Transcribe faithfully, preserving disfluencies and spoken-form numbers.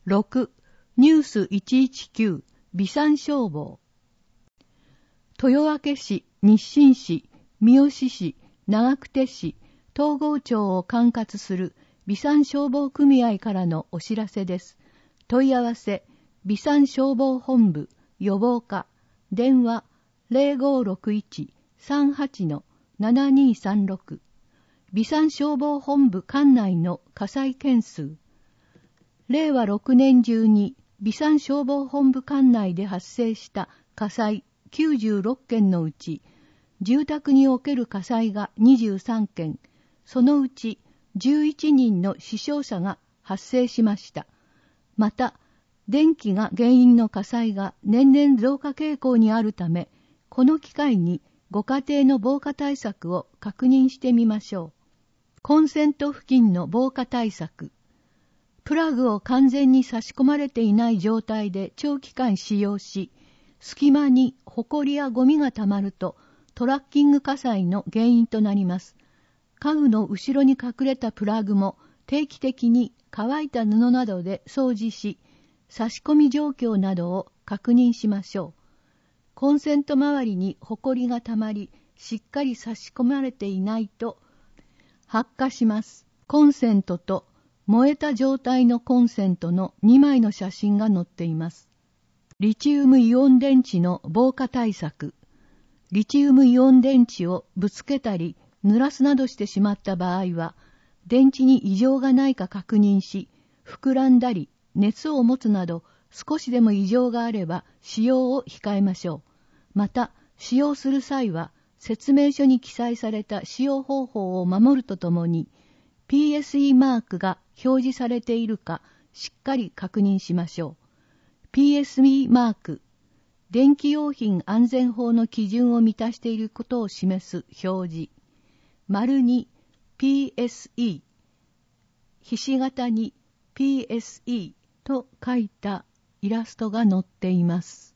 ろく、ニュースいちいちきゅう、備産消防。豊明市、日清市、三好市、長久手市、東郷町を管轄する備産消防組合からのお知らせです。問い合わせ、備産消防本部予防課、電話 ゼロごろくいち さんはち ななにさんろく。備産消防本部管内の火災件数。れいわろくねん中に備産消防本部管内で発生した火災きゅうじゅうろっけんのうち、住宅における火災がにじゅうさんけん、そのうちじゅういちにんの死傷者が発生しました。また、電気が原因の火災が年々増加傾向にあるため、この機会にご家庭の防火対策を確認してみましょう。コンセント付近の防火対策。プラグを完全に差し込まれていない状態で長期間使用し、隙間にホコリやゴミがたまるとトラッキング火災の原因となります。家具の後ろに隠れたプラグも定期的に乾いた布などで掃除し、差し込み状況などを確認しましょう。コンセント周りにホコリがたまり、しっかり差し込まれていないと発火します。コンセントと燃えた状態のコンセントのにまいの写真が載っています。リチウムイオン電池の防火対策。リチウムイオン電池をぶつけたり濡らすなどしてしまった場合は、電池に異常がないか確認し、膨らんだり熱を持つなど少しでも異常があれば使用を控えましょう。また、使用する際は説明書に記載された使用方法を守るとともに、ピーエスイー マークが表示されているかしっかり確認しましょう。ピーエスイー マーク、電気用品安全法の基準を満たしていることを示す表示。丸に ピーエスイー、ひし形に ピーエスイー と書いたイラストが載っています。